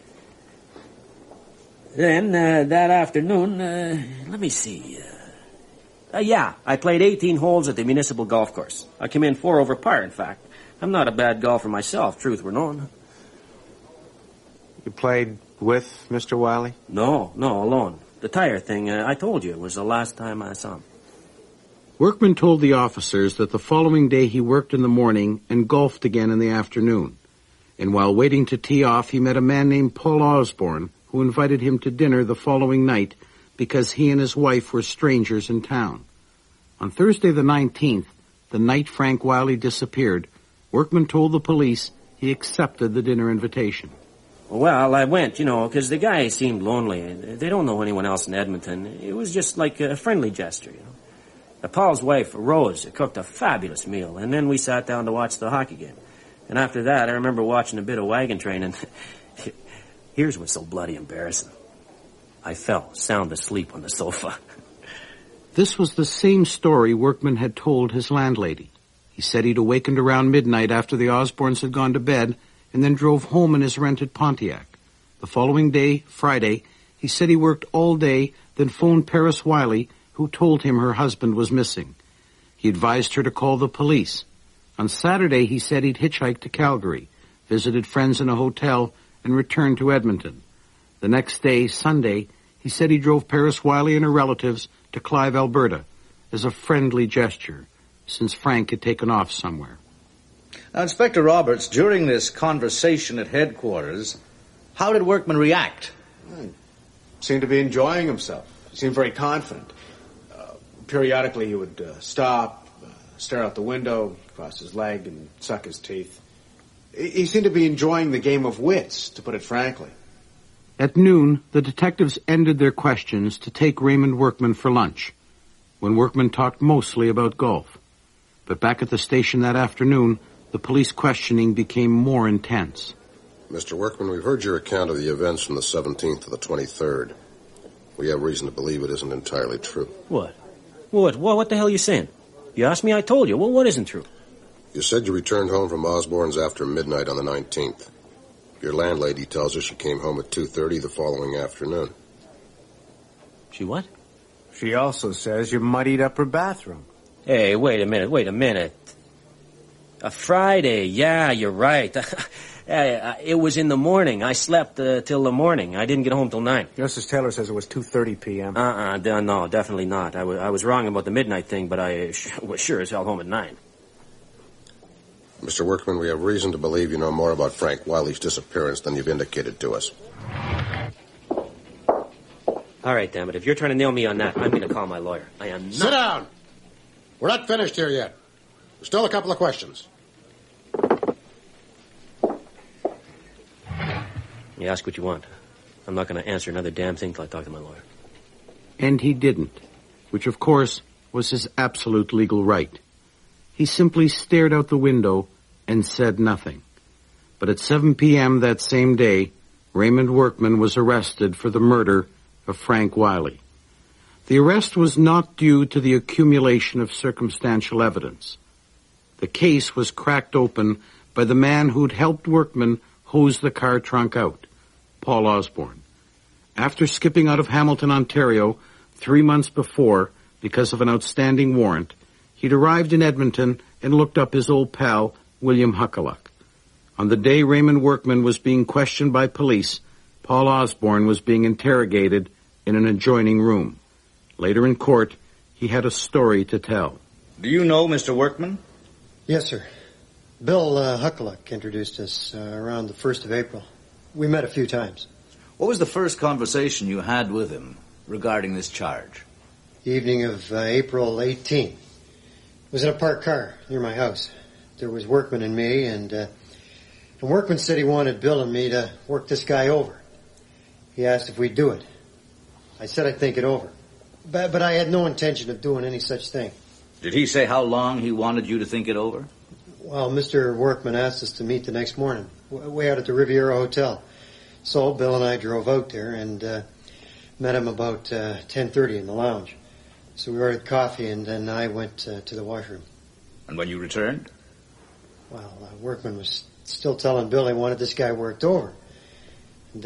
Then, that afternoon, let me see. I played 18 holes at the municipal golf course. I came in 4 over par, in fact. I'm not a bad golfer myself, truth were known. You played with Mr. Wiley? No, alone. The tire thing, I told you, it was the last time I saw him. Workman told the officers that the following day he worked in the morning and golfed again in the afternoon. And while waiting to tee off, he met a man named Paul Osborne, who invited him to dinner the following night because he and his wife were strangers in town. On Thursday the 19th, the night Frank Wiley disappeared, Workman told the police he accepted the dinner invitation. Well, I went, because the guy seemed lonely. They don't know anyone else in Edmonton. It was just like a friendly gesture, Paul's wife, Rose, cooked a fabulous meal, and then we sat down to watch the hockey game. And after that, I remember watching a bit of Wagon Train, and here's what's so bloody embarrassing. I fell sound asleep on the sofa. This was the same story Workman had told his landlady. He said he'd awakened around midnight after the Osbornes had gone to bed, and then drove home in his rented Pontiac. The following day, Friday, he said he worked all day, then phoned Paris Wiley, who told him her husband was missing. He advised her to call the police. On Saturday, he said he'd hitchhiked to Calgary, visited friends in a hotel, and returned to Edmonton. The next day, Sunday, He said he drove Paris Wiley and her relatives to Clive, Alberta, as a friendly gesture, since Frank had taken off somewhere. Now, Inspector Roberts, during this conversation at headquarters, how did Workman react? Seemed to be enjoying himself. He seemed very confident. Periodically he would stop, stare out the window, cross his leg, and suck his teeth. He seemed to be enjoying the game of wits, to put it frankly. At noon, the detectives ended their questions to take Raymond Workman for lunch, when Workman talked mostly about golf. But back at the station that afternoon, the police questioning became more intense. Mr. Workman, we've heard your account of the events from the 17th to the 23rd. We have reason to believe it isn't entirely true. What? What the hell are you saying? You asked me, I told you. Well, what isn't true? You said you returned home from Osborne's after midnight on the 19th. Your landlady tells us she came home at 2:30 the following afternoon. She what? She also says you muddied up her bathroom. Hey, wait a minute. A Friday, yeah, you're right. It was in the morning. I slept till the morning. I didn't get home till 9. Justice Taylor says it was 2:30 p.m. No, definitely not. I was wrong about the midnight thing, but I was sure as hell home at 9. Mr. Workman, we have reason to believe you know more about Frank Wiley's disappearance than you've indicated to us. All right, damn it. If you're trying to nail me on that, I'm going to call my lawyer. I am not... Sit down! We're not finished here yet. There's still a couple of questions. You ask what you want. I'm not going to answer another damn thing till I talk to my lawyer. And he didn't, which of course was his absolute legal right. He simply stared out the window and said nothing. But at 7 p.m. that same day, Raymond Workman was arrested for the murder of Frank Wiley. The arrest was not due to the accumulation of circumstantial evidence. The case was cracked open by the man who'd helped Workman hose the car trunk out, Paul Osborne. After skipping out of Hamilton, Ontario, 3 months before, because of an outstanding warrant, he'd arrived in Edmonton and looked up his old pal, William Huckaluck. On the day Raymond Workman was being questioned by police, Paul Osborne was being interrogated in an adjoining room. Later in court, he had a story to tell. Do you know Mr. Workman? Yes, sir. Bill Huckaluck introduced us around the 1st of April. We met a few times. What was the first conversation you had with him regarding this charge? The evening of April 18th. It was in a parked car near my house. There was Workman and me, and Workman said he wanted Bill and me to work this guy over. He asked if we'd do it. I said I'd think it over. But I had no intention of doing any such thing. Did he say how long he wanted you to think it over? Well, Mr. Workman asked us to meet the next morning, way out at the Riviera Hotel. So Bill and I drove out there and met him about 10:30 in the lounge. So we ordered coffee, and then I went to the washroom. And when you returned? Well, Workman was still telling Bill he wanted this guy worked over. And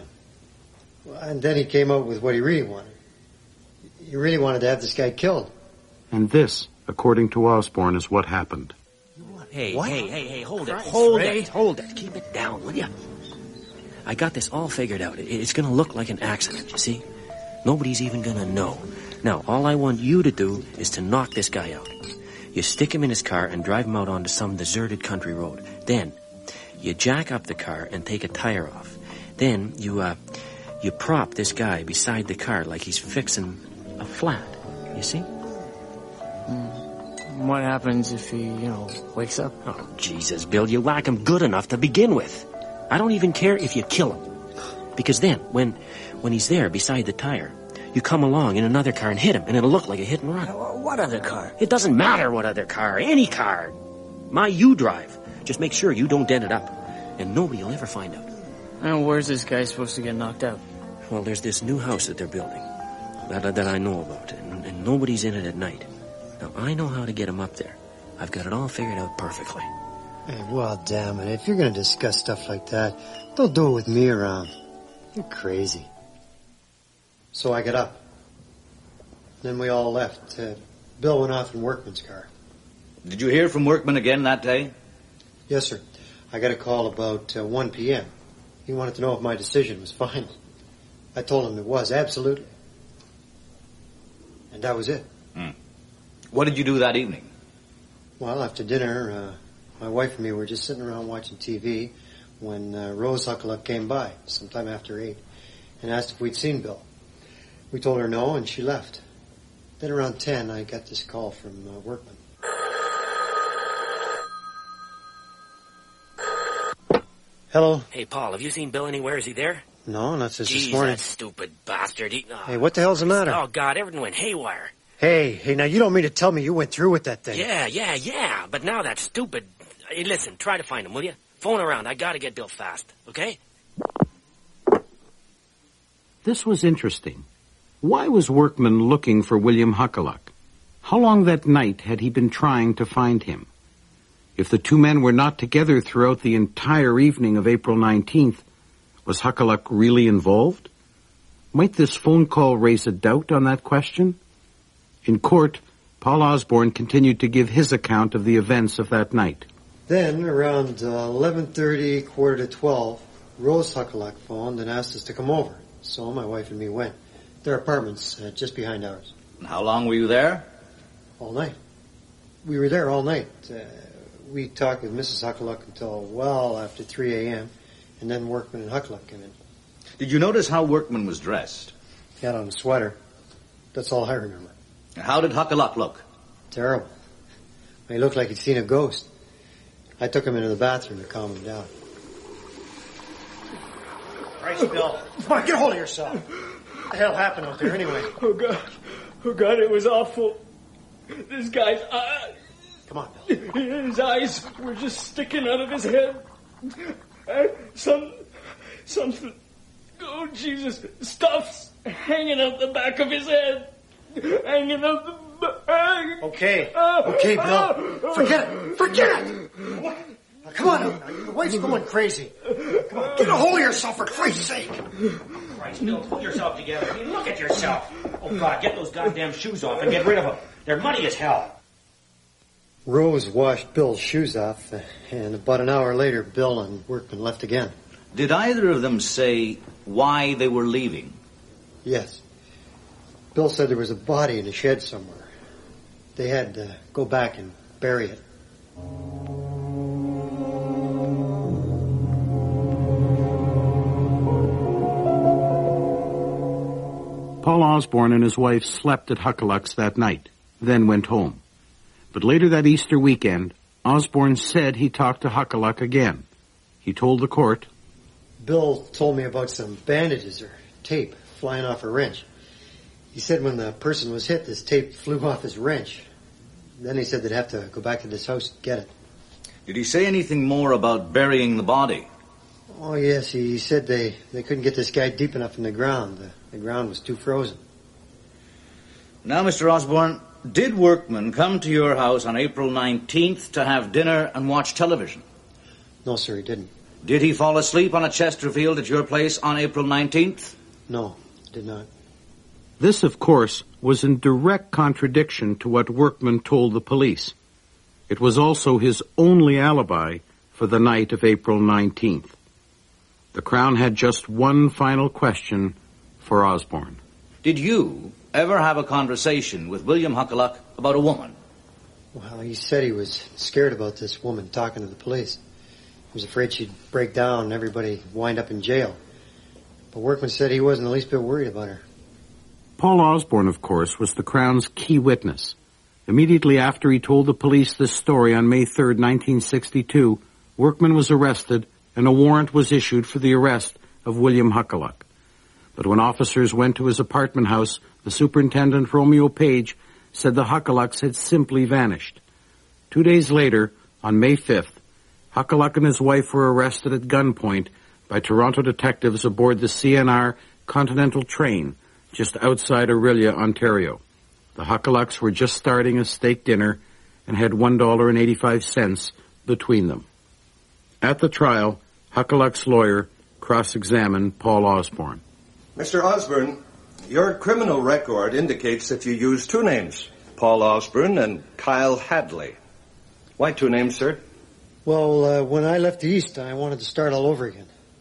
then he came out with what he really wanted. He really wanted to have this guy killed. And this, according to Osborne, is what happened. Hey, hold Christ, it. Keep it down, will you? I got this all figured out. It's going to look like an accident, you see? Nobody's even going to know. Now, all I want you to do is to knock this guy out. You stick him in his car and drive him out onto some deserted country road. Then, you jack up the car and take a tire off. Then, you prop this guy beside the car like he's fixing a flat. You see? What happens if he, wakes up? Oh, Jesus, Bill, you whack him good enough to begin with. I don't even care if you kill him. Because then, when he's there beside the tire, you come along in another car and hit him, and it'll look like a hit and run. What other car? It doesn't matter what other car. Any car. You drive. Just make sure you don't dent it up. And nobody will ever find out. And where's this guy supposed to get knocked out? Well, there's this new house that they're building. That I know about. And nobody's in it at night. Now, I know how to get him up there. I've got it all figured out perfectly. Hey, well, damn it. If you're going to discuss stuff like that, don't do it with me around. You're crazy. So I got up. Then we all left. Bill went off in Workman's car. Did you hear from Workman again that day? Yes, sir. I got a call about 1 p.m. He wanted to know if my decision was final. I told him it was, absolutely. And that was it. What did you do that evening? Well, after dinner, my wife and me were just sitting around watching TV when Rose Huckleluck came by sometime after 8 and asked if we'd seen Bill. We told her no, and she left. Then around 10, I got this call from Workman. Hello? Hey, Paul, have you seen Bill anywhere? Is he there? No, not since Jeez, this morning. that stupid bastard. Hey, what the hell's the matter? Oh, God, everything went haywire. Hey, now you don't mean to tell me you went through with that thing. Yeah. But now that stupid... Hey, listen, try to find him, will you? Phone around. I gotta get Bill fast, okay? This was interesting. Why was Workman looking for William Huckleluck? How long that night had he been trying to find him? If the two men were not together throughout the entire evening of April 19th, was Huckleluck really involved? Might this phone call raise a doubt on that question? In court, Paul Osborne continued to give his account of the events of that night. Then, around 11:30, quarter to 12, Rose Huckleluck phoned and asked us to come over. So my wife and me went. Their apartment's just behind ours. And how long were you there? All night. We were there all night. We talked with Mrs. Huckleluck until well after 3 a.m., and then Workman and Huckleluck came in. Did you notice how Workman was dressed? He had on a sweater. That's all I remember. How did Huckleluck look? Terrible. He looked like he'd seen a ghost. I took him into the bathroom to calm him down. Christ, Bill. Come on, get a hold of yourself. What the hell happened out there anyway? Oh, God, it was awful. This guy's eyes... Come on, Bill. His eyes were just sticking out of his head. Something... Oh, Jesus. Stuff's hanging out the back of his head. Hanging out the back. Okay, Bill. Forget it. What? Now, come on, now. Your wife's going crazy. Come on, get a hold of yourself, for Christ's sake. Christ, Bill, pull yourself together. I mean, look at yourself. Oh, God, get those goddamn shoes off and get rid of them. They're muddy as hell. Rose washed Bill's shoes off, and about an hour later, Bill and Workman left again. Did either of them say why they were leaving? Yes. Bill said there was a body in a shed somewhere. They had to go back and bury it. Paul Osborne and his wife slept at Huckleluck's that night, then went home. But later that Easter weekend, Osborne said he talked to Huckleluck again. He told the court, Bill told me about some bandages or tape flying off a wrench. He said when the person was hit, this tape flew off his wrench. Then he said they'd have to go back to this house to get it. Did he say anything more about burying the body? Oh, yes, he said they couldn't get this guy deep enough in the ground. The ground was too frozen. Now, Mr. Osborne, did Workman come to your house on April 19th to have dinner and watch television? No, sir, he didn't. Did he fall asleep on a Chesterfield at your place on April 19th? No, he did not. This, of course, was in direct contradiction to what Workman told the police. It was also his only alibi for the night of April 19th. The Crown had just one final question for Osborne. Did you ever have a conversation with William Huckleluck about a woman? Well, he said he was scared about this woman talking to the police. He was afraid she'd break down and everybody wind up in jail. But Workman said he wasn't the least bit worried about her. Paul Osborne, of course, was the Crown's key witness. Immediately after he told the police this story on May 3rd, 1962, Workman was arrested and a warrant was issued for the arrest of William Huckleluck. But when officers went to his apartment house, the superintendent, Romeo Page, said the Hucklelucks had simply vanished. 2 days later, on May 5th, Huckleluck and his wife were arrested at gunpoint by Toronto detectives aboard the CNR Continental train just outside Orillia, Ontario. The Hucklelucks were just starting a steak dinner and had $1.85 between them. At the trial, Huckleluck's lawyer cross-examined Paul Osborne. Mr. Osborne, your criminal record indicates that you used two names, Paul Osborne and Kyle Hadley. Why two names, sir? Well, when I left the East, I wanted to start all over again.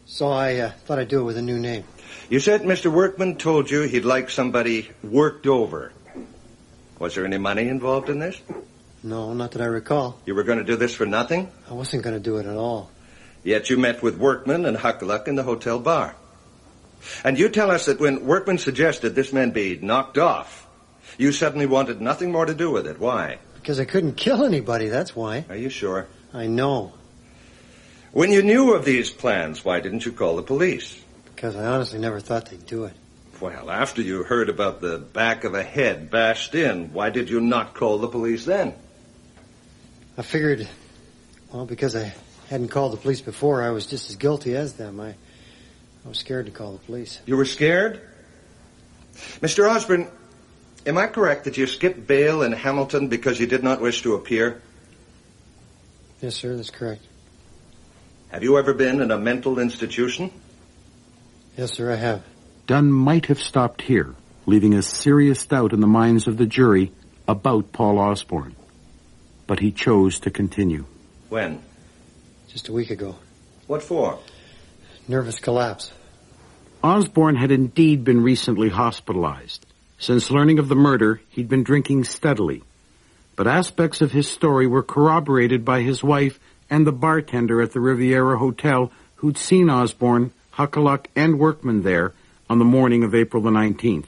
So I thought I'd do it with a new name. You said Mr. Workman told you he'd like somebody worked over. Was there any money involved in this? No, not that I recall. You were going to do this for nothing? I wasn't going to do it at all. Yet you met with Workman and Huckluck in the hotel bar. And you tell us that when Workman suggested this man be knocked off, you suddenly wanted nothing more to do with it. Why? Because I couldn't kill anybody, that's why. Are you sure? I know. When you knew of these plans, why didn't you call the police? Because I honestly never thought they'd do it. Well, after you heard about the back of a head bashed in, why did you not call the police then? I figured, well, because I hadn't called the police before, I was just as guilty as them. I was scared to call the police. You were scared? Mr. Osborne, am I correct that you skipped bail in Hamilton because you did not wish to appear? Yes, sir, that's correct. Have you ever been in a mental institution? Yes, sir, I have. Dunn might have stopped here, leaving a serious doubt in the minds of the jury about Paul Osborne. But he chose to continue. When? Just a week ago. What for? Nervous collapse. Osborne had indeed been recently hospitalized. Since learning of the murder, he'd been drinking steadily. But aspects of his story were corroborated by his wife and the bartender at the Riviera Hotel who'd seen Osborne, Huckluck, and Workman there on the morning of April the 19th.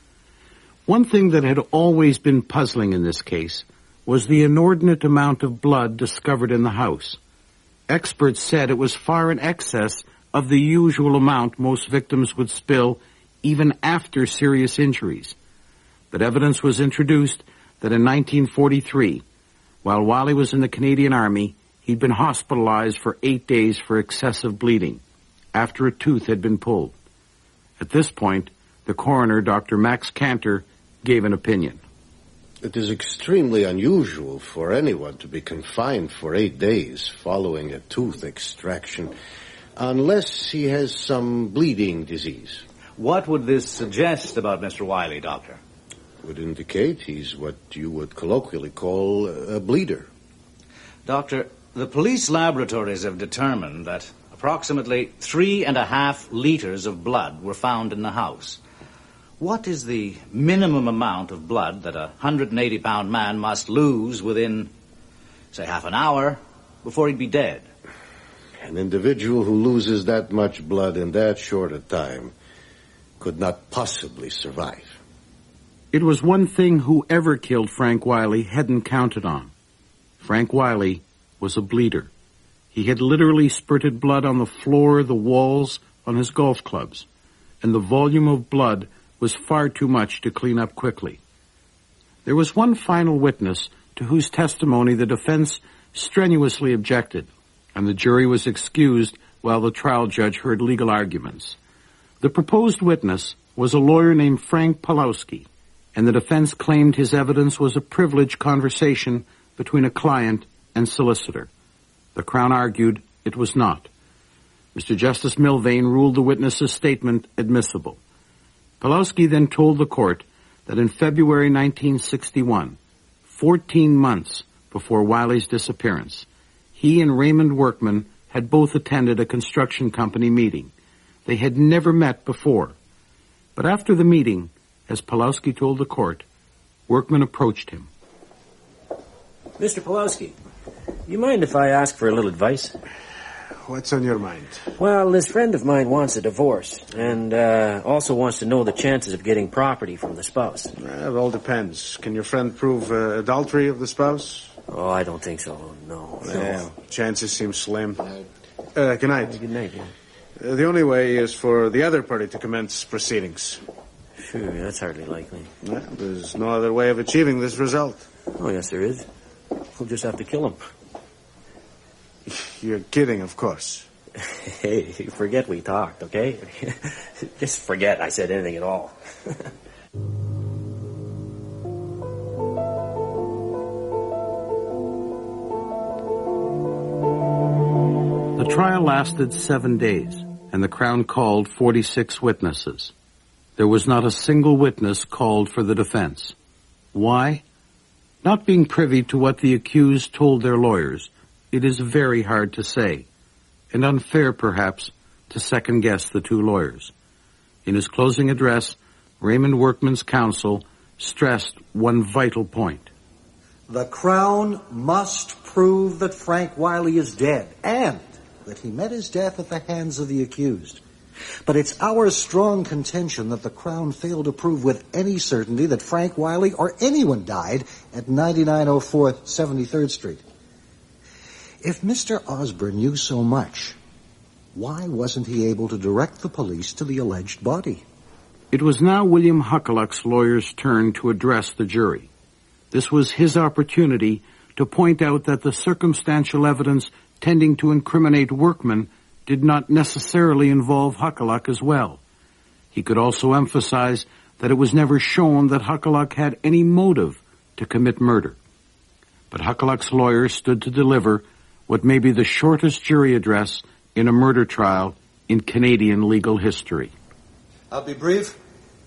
One thing that had always been puzzling in this case was the inordinate amount of blood discovered in the house. Experts said it was far in excess of the usual amount most victims would spill even after serious injuries. But evidence was introduced that in 1943, while Wiley was in the Canadian Army, he'd been hospitalized for 8 days for excessive bleeding after a tooth had been pulled. At this point, the coroner, Dr. Max Cantor, gave an opinion. It is extremely unusual for anyone to be confined for 8 days following a tooth extraction, unless he has some bleeding disease. What would this suggest about Mr. Wiley, Doctor? Would indicate he's what you would colloquially call a bleeder. Doctor, the police laboratories have determined that approximately 3.5 liters of blood were found in the house. What is the minimum amount of blood that a 180-pound man must lose within, say, half an hour before he'd be dead? An individual who loses that much blood in that short a time could not possibly survive. It was one thing whoever killed Frank Wiley hadn't counted on. Frank Wiley was a bleeder. He had literally spurted blood on the floor, the walls, on his golf clubs, and the volume of blood was far too much to clean up quickly. There was one final witness to whose testimony the defense strenuously objected, and the jury was excused while the trial judge heard legal arguments. The proposed witness was a lawyer named Frank Pawlowski, and the defense claimed his evidence was a privileged conversation between a client and solicitor. The Crown argued it was not. Mr. Justice Milvain ruled the witness's statement admissible. Pawlowski then told the court that in February 1961, 14 months before Wiley's disappearance, he and Raymond Workman had both attended a construction company meeting. They had never met before. But after the meeting, as Pawlowski told the court, Workman approached him. Mr. Pawlowski, you mind if I ask for a little advice? What's on your mind? Well, this friend of mine wants a divorce, and also wants to know the chances of getting property from the spouse. It all depends. Can your friend prove adultery of the spouse? Oh, I don't think so, no. Well, chances seem slim. Good night. Good night, yeah. The only way is for the other party to commence proceedings. Sure, that's hardly likely. Well, there's no other way of achieving this result. Oh, yes, there is. We'll just have to kill him. You're kidding, of course. Hey, forget we talked, okay? Just forget I said anything at all. The trial lasted 7 days, and the Crown called 46 witnesses. There was not a single witness called for the defense. Why? Not being privy to what the accused told their lawyers, it is very hard to say, and unfair perhaps to second-guess the two lawyers. In his closing address, Raymond Workman's counsel stressed one vital point. The Crown must prove that Frank Wiley is dead and that he met his death at the hands of the accused. But it's our strong contention that the Crown failed to prove with any certainty that Frank Wiley or anyone died at 9904 73rd Street. If Mr. Osborne knew so much, why wasn't he able to direct the police to the alleged body? It was now William Huckaluck's lawyer's turn to address the jury. This was his opportunity to point out that the circumstantial evidence tending to incriminate Workman did not necessarily involve Huckaluck as well. He could also emphasize that it was never shown that Huckaluck had any motive to commit murder. But Huckaluck's lawyer stood to deliver what may be the shortest jury address in a murder trial in Canadian legal history. I'll be brief.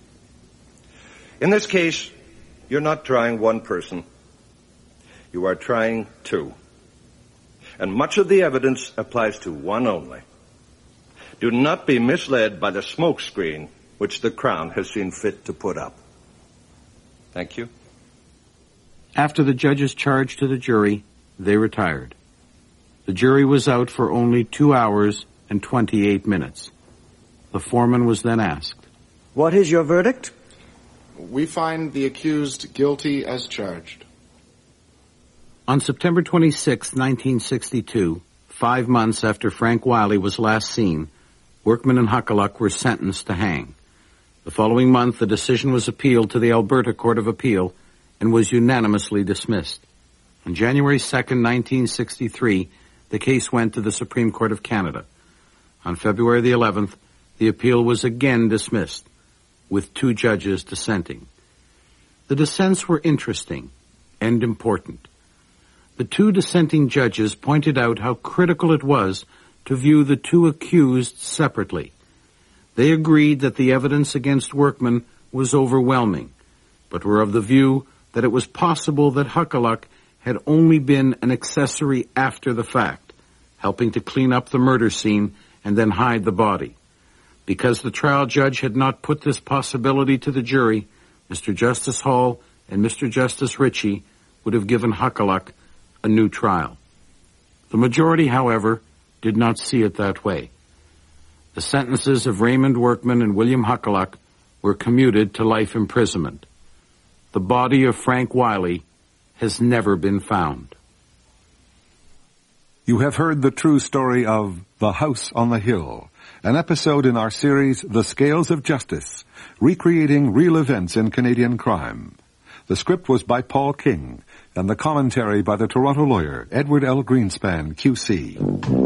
In this case, you're not trying one person. You are trying two. And much of the evidence applies to one only. Do not be misled by the smokescreen which the Crown has seen fit to put up. Thank you. After the judge's charge to the jury, they retired. The jury was out for only 2 hours and 28 minutes. The foreman was then asked, "What is your verdict?" "We find the accused guilty as charged." On September 26, 1962, 5 months after Frank Wiley was last seen, Workman and Huckaluck were sentenced to hang. The following month, the decision was appealed to the Alberta Court of Appeal and was unanimously dismissed. On January 2, 1963, the case went to the Supreme Court of Canada. On February the 11th, the appeal was again dismissed, with 2 judges dissenting. The dissents were interesting and important. The 2 dissenting judges pointed out how critical it was to view the 2 accused separately. They agreed that the evidence against Workman was overwhelming, but were of the view that it was possible that Huckaluck had only been an accessory after the fact, helping to clean up the murder scene and then hide the body. Because the trial judge had not put this possibility to the jury, Mr. Justice Hall and Mr. Justice Ritchie would have given Huckaluck a new trial. The majority, however, did not see it that way. The sentences of Raymond Workman and William Huckaluck were commuted to life imprisonment. The body of Frank Wiley has never been found. You have heard the true story of The House on the Hill, an episode in our series The Scales of Justice, recreating real events in Canadian crime. The script was by Paul King, and the commentary by the Toronto lawyer Edward L. Greenspan, QC.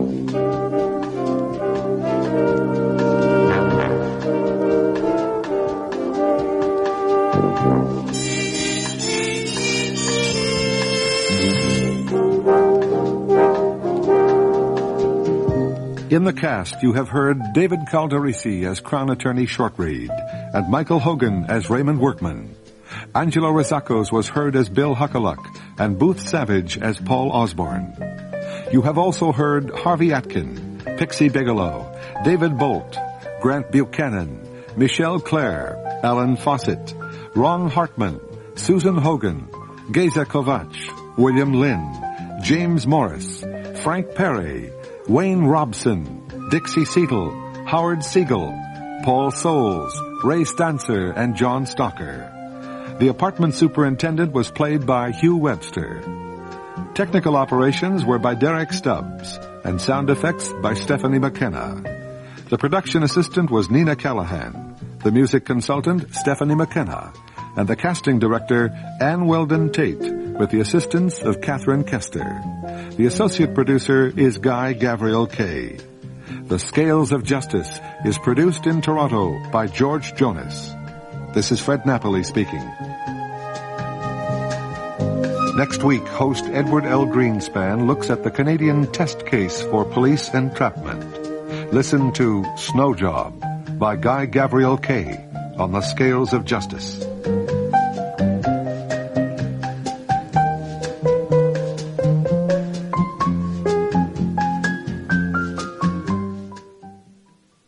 In the cast, you have heard David Calderisi as Crown Attorney Shortreed and Michael Hogan as Raymond Workman. Angelo Rosaccos was heard as Bill Huckaluck and Booth Savage as Paul Osborne. You have also heard Harvey Atkin, Pixie Bigelow, David Bolt, Grant Buchanan, Michelle Clare, Alan Fawcett, Ron Hartman, Susan Hogan, Geza Kovac, William Lynn, James Morris, Frank Perry, Wayne Robson, Dixie Seatle, Howard Siegel, Paul Souls, Ray Stancer, and John Stalker. The apartment superintendent was played by Hugh Webster. Technical operations were by Derek Stubbs, and sound effects by Stephanie McKenna. The production assistant was Nina Callahan, the music consultant Stephanie McKenna, and the casting director Ann Weldon Tate, with the assistance of Catherine Kester. The associate producer is Guy Gavriel Kay. The Scales of Justice is produced in Toronto by George Jonas. This is Fred Napoli speaking. Next week, host Edward L. Greenspan looks at the Canadian test case for police entrapment. Listen to Snow Job by Guy Gavriel Kay on the Scales of Justice.